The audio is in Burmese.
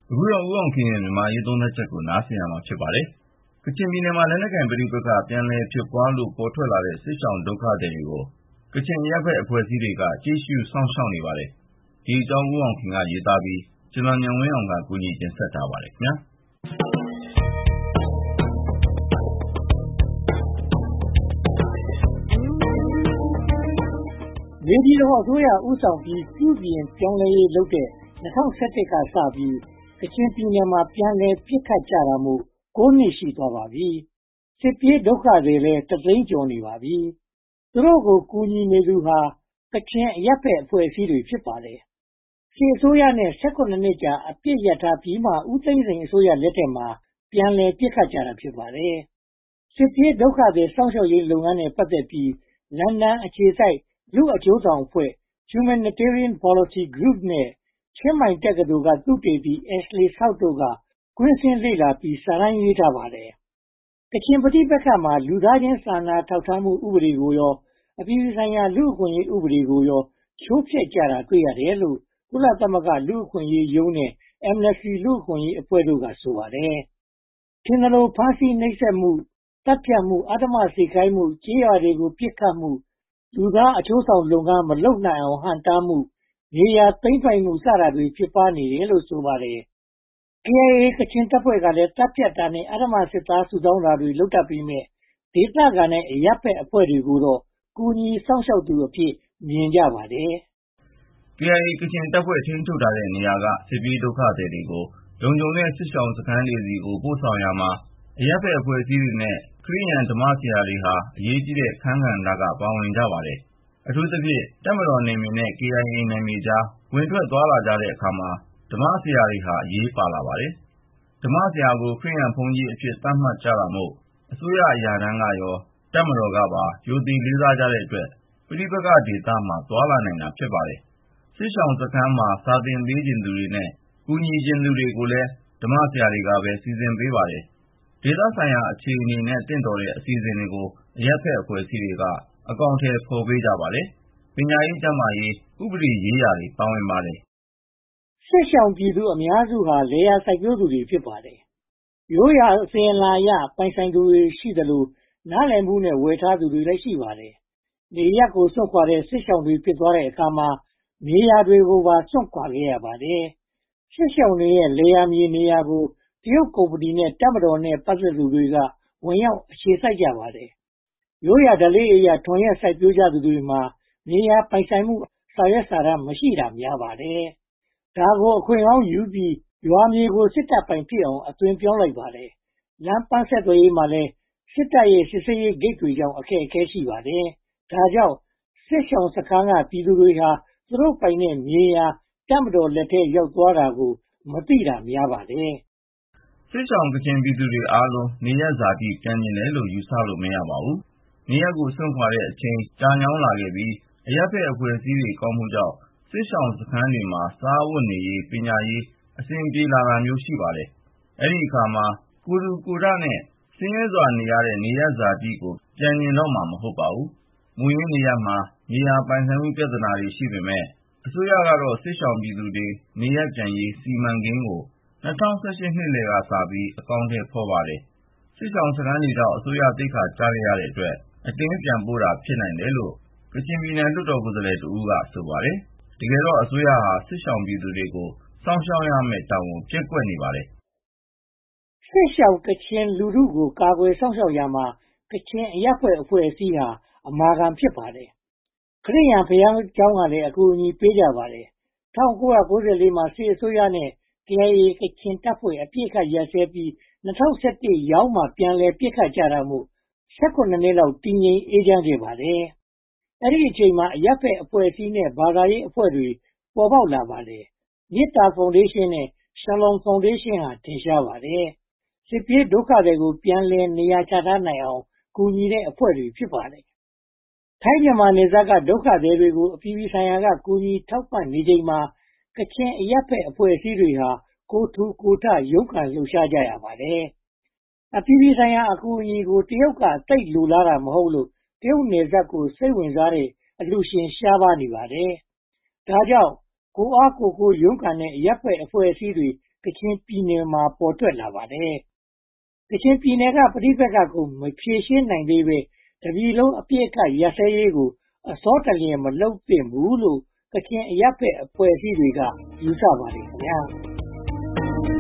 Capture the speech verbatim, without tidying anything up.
အခုတော့ဦးအောင်ခင်ရဲ့မြန်မာရေးသုံးသပ်ချက်ကိုနားဆင်ရမှာဖြစ်ပါတယ်။ကချင်ပြည်နယ်မှာလက်နက်ကိုင်ပဋိပက္ခပြန်လည်ဖြစ်ပွားလို့ပေါ်ထွက်လာတဲ့စစ်ရှောင်ဒုက္ခသည်တွေကိုကချင်အရပ်ဘက်အဖွဲ့အစည်းတွေကကြည့်ရှုစောင့်ရှောက်နေပါတယ်။ဒီအကြောင်းဦးအောင်ခင်ကရေးသားပြီးကျွန်တော်ဉာဏ်ဝင်းအောင်ကကူညီတင်ဆက်ထားပါတယ်ခင်ဗျာ။နေပြည်တော်အစိုးရဦးဆောင်ပြီးပြုပြင်ပြောင်းလဲရေးလုပ်တဲ့၂၀၁၁ကစပြီးကချင်ပြည်နယ်မှာပြန်လည်ပစ်ခတ်ကြတာမို့၉နှစ်ရှိသွားပါပြီ။စစ်ပြေးဒုက္ခတွေလည်းတသိန်းကျော်နေပါပြီ။သူတို့ကိုကူညီနေသူဟာကချင်အရပ်ဘက်အဖွဲ့အစည်းတွေဖြစ်ပါတယ်။စစ်အစိုးရနဲ့၁၇နှစ်ကြာအပြစ်ရထားပြီးမှဦးသိန်းစိန်အစိုးရလက်ထက်မှာပြန်လည်ပစ်ခတ်ကြတာဖြစ်ပါတယ်။စစ်ပြေးဒုက္ခတွေစောင့်ရှောက်ရေးလုပ်ငန်းနဲ့ပတ်သက်ပြီးလန်ဒန်အခြေစိုက်လူအကျိုးဆောင်အဖွဲ့ Humanitarian Policy Group နဲ့ချင်းမိုင်တက္ကသိုလ်ကသုတေသီ Ashley South တို့ကကွင်းဆင်းလေ့လာပြီးစာတမ်းရေးထားပါတယ်။ကချင်ပဋိပက္ခမှာလူသားချင်းစာနာထောက်ထားမှုဥပဒေကိုရောအပြည်ပြည်ဆိုင်ရာလူ့အခွင့်အရေးဥပဒေကိုရောချိုးဖျက်ကြတာတွေ့ရတယ်လို့ကုလသမဂ္ဂလူ့အခွင့်အရေးရုံးနဲ့ Amnesty လူ့အခွင့်အရေးအဖွဲ့တို့ကဆိုပါတယ်။ထင်သလိုဖမ်းဆီးနှိပ်စက်မှုတပ်ဖြတ်မှုအဓမ္မစေခိုင်းမှုကြေးရွာတွေကိုပြစ်ခတ်မှုလူသားအကျိုးဆောင်လုပ်ငန်းမလုပ်နိုင်အောင်ဟန့်တားမှုနေရာသိမ်းပိုက်မှုစတာတွေဖြစ်ပါနေတယ်လို့ဆိုပါတယ်။ K I A ကချင်တပ်ဖွဲ့ကလည်းတပ်ဖြတ်တာနဲ့အဓမ္မစစ်သားစုဆောင်းတာတွေလုပ်တတ်ပြီးမြဲဒေသခံနဲ့အရပ်ဘက်အဖွဲ့တွေကိုတော့ကူညီစောင့်ရှောက်သူအဖြစ်မြင်ကြပါတယ်။ K I A ကချင်တပ်ဖွဲ့ထိန်းချုပ်ထားတဲ့နေရာကစစ်ပြေးဒုက္ခသည်တွေကိုလုံခြုံတဲ့စစ်ရှောင်စခန်းတွေစီကိုပို့ဆောင်ရမှာအရပ်ဘက်အဖွဲ့အစည်းတွေနဲ့ခရစ်ယာန်ဓမ္မဆရာတွေဟာအရေးကြီးတဲ့အခန်းကဏ္ဍကပါဝင်ကြပါတယ်။အထူးသဖြင့်တပ်မတော်နယ်မြေနဲ့ K I A နယ်မြေကြားဝင်ထွက်သွားလာကြတဲ့အခါမှာဓမ္မဆရာတွေဟာအရေးပါလာပါတယ်။ဓမ္မဆရာကိုခရစ်ယာန်ဘုန်းကြီးအဖြစ်သတ်မှတ်ကြတာမို့အစိုးရအရာထမ်းကရောတပ်မတော်ကပါရိုသေလေးစားကြတဲ့အတွက်ပဋိပက္ခဒေသမှာသွားလာနိုင်တာဖြစ်ပါတယ်။စစ်ရှောင်စခန်းမှာစာသင်ပေးခြင်းသူတွေနဲ့ကူညီခြင်းသူတွေကိုလည်းဓမ္မဆရာတွေကပဲစီစဉ်ပေးပါတယ်။ဒေသဆိုင်ရာအခြေအနေနဲ့တင့်တော်တဲ့အစီအစဉ်တွေကိုအရပ်ဘက်အဖွဲ့အစည်းတွေကအကောင်အထည်ဖော်ပေးကြပါတယ်။ပညာရေးကျန်းမာရေးဥပဒေရေးရာတွေပါဝင်ပါတယ်။စစ်ရှောင်ပြည်သူအများစုဟာလယ်ယာစိုက်ပျိုးသူတွေဖြစ်ပါတယ်။ရိုးရာအစဉ်အလာအရပိုင်ဆိုင်သူတွေရှိသလိုနားလည်မှုနဲ့ဝယ်ထားသူတွေလည်းရှိပါတယ်။နေရပ်ကိုစွန့်ခွာတဲ့စစ်ရှောင်တွေဖြစ်သွားတဲ့အခါမှာမြေယာတွေကိုပါစွန့်ခွာခဲ့ရပါတယ်။စစ်ရှောင်တွေရဲ့လယ်ယာမြေနေရာကိုတရုတ်ကုမ္ပဏီနဲ့တပ်မတော်နဲ့ပတ်သက်သူတွေကဝင်ရောက်အခြေစိုက်ကြပါတယ်။ရိုးရာဓလေ့အရထွန်ရက်စိုက်ပျိုးကြသူတွေမှာမြေယာပိုင်ဆိုင်မှုစာရွက်စာတမ်းမရှိတာများပါတယ်။ဒါကိုအခွင့်အောင်းယူပြီးရွာမြေကိုစစ်တပ်ပိုင်ဖြစ်အောင်အသွင်ပြောင်းလိုက်ပါတယ်။လမ်းပန်းဆက်သွယ်ရေးမှာလည်းစစ်တပ်ရဲ့စစ်ဆေးရေးဂိတ်တွေကြောင့်အခက်အခဲရှိပါတယ်။ဒါကြောင့်စစ်ရှောင်စခန်းကပြည်သူတွေဟာသူတို့ပိုင်တဲ့မြေယာတပ်မတော်လက်ထဲရောက်သွားတာကိုမသိတာများပါတယ်။စစ်ရှောင်ကချင်ပြည်သူတွေအားလုံးနေရပ်ဇာတိပြန်ကျင်တယ်လို့ယူဆလို့မရပါဘူး။နေရပ်ကိုစွန့်ခွာတဲ့အချိန်ကြာညောင်းလာခဲ့ပြီးအရပ်ဘက်အဖွဲ့အစည်းတွေကောင်းမှုကြောင့်စစ်ရှောင်စခန်းတွေမှာစားဝတ်နေရေးပညာရေးအဆင်ပြေလာတာမျိုးရှိပါတယ်။အဲဒီအခါမှာကိုယ်ထူကိုယ်ထနဲ့ဆင်းရဲစွာနေရတဲ့နေရပ်ဇာတိကိုပြန်ကျင်တော့မှာမဟုတ်ပါဘူး။မူရင်းနေရပ်မှာမြေယာပိုင်ဆိုင်မှုပြဿနာတွေရှိပေမဲ့အစိုးရကတော့စစ်ရှောင်ပြည်သူတွေနေရပ်ပြန်ရေးစီမံကိန်းကို၂၀၁၈နှစ်လယ်ကစပြီးအကောင်အထည်ဖော်ပါတယ်။စစ်ရှောင်စခန်းတွေကြောင့်အစိုးရသိက္ခာကျခဲ့ရတဲ့အတွက်အတင်းပြန်ပို့တာဖြစ်နိုင်တယ်လို့ကချင်ပြည်နယ်လွှတ်တော်ကိုယ်စားလှယ်တဦးကဆိုပါတယ်။တကယ်တော့အစိုးရဟာစစ်ရှောင်ပြည်သူတွေကိုစောင့်ရှောက်ရမယ့်တာဝန်ပျက်ကွက်နေပါတယ်။စစ်ရှောင်ကချင်လူထုကိုကာကွယ်စောင့်ရှောက်ရမှာကချင်အရပ်ဘက်အဖွဲ့အစည်းဟာအမာခံဖြစ်ပါတယ်။ခရစ်ယာန်ဘုရားကျောင်းကလည်းအကူအညီပေးကြပါတယ်။၁၉၉၄မှာစစ်အစိုးရနဲ့ K I A ကချင်တပ်ဖွဲ့အပြစ်ခတ်ရပ်စဲပြီး၂၀၁၁ရောက်မှပြန်လည်ပစ်ခတ်ကြတာမို့၁၇နှစ်လောက်တည်ငြိမ်အေးချမ်းခဲ့ပါတယ်။အဲဒီအချိန်မှာအရပ်ဘက်အဖွဲ့အစည်းနဲ့ဘာသာရေးအဖွဲ့တွေပေါ်ပေါက်လာပါတယ်။မေတ္တာဖောင်ဒေးရှင်းနဲ့ Shalom ဖောင်ဒေးရှင်းဟာထင်ရှားပါတယ်။စစ်ပြေးဒုက္ခတွေကိုပြန်လည်နေရာချထားနိုင်အောင်ကူညီတဲ့အဖွဲ့တွေဖြစ်ပါတယ်။ထိုင်းမြန်မာနယ်စပ်ကဒုက္ခသည်တွေကိုအပြည်ပြည်ဆိုင်ရာကကူညီထောက်ပံ့နေချိန်မှာကချင်အရပ်ဘက်အဖွဲ့အစည်းတွေဟာကိုယ်ထူကိုယ်ထရုန်းကန်လှုပ်ရှားကြရပါတယ်။အပြည်ပြည်ဆိုင်ရာအကူအညီကိုတရုတ်ကသိပ်လိုလားတာမဟုတ်လို့တရုတ်နယ်စပ်ကိုစိတ်ဝင်စားတဲ့အလှူရှင်ရှားပါးနေပါတယ်။ဒါကြောင့်ကိုယ်အားကိုယ်ကိုရုန်းကန်တဲ့အရပ်ဘက်အဖွဲ့အစည်းတွေကချင်ပြည်နယ်မှာ ပေါ်ထွက်လာပါတယ်။ ကချင်ပြည်နယ်က ပဋိပက္ခကို မဖြေရှင်းနိုင်သေးဘဲ တပြည်လုံးအပစ်အခတ်ရပ်စဲရေးကို အဆောတလျင် မလုပ်သင့်ဘူးလို့ ကချင်အရပ်ဘက်အဖွဲ့အစည်းတွေက ယူဆပါတယ်ခင်ဗျာ။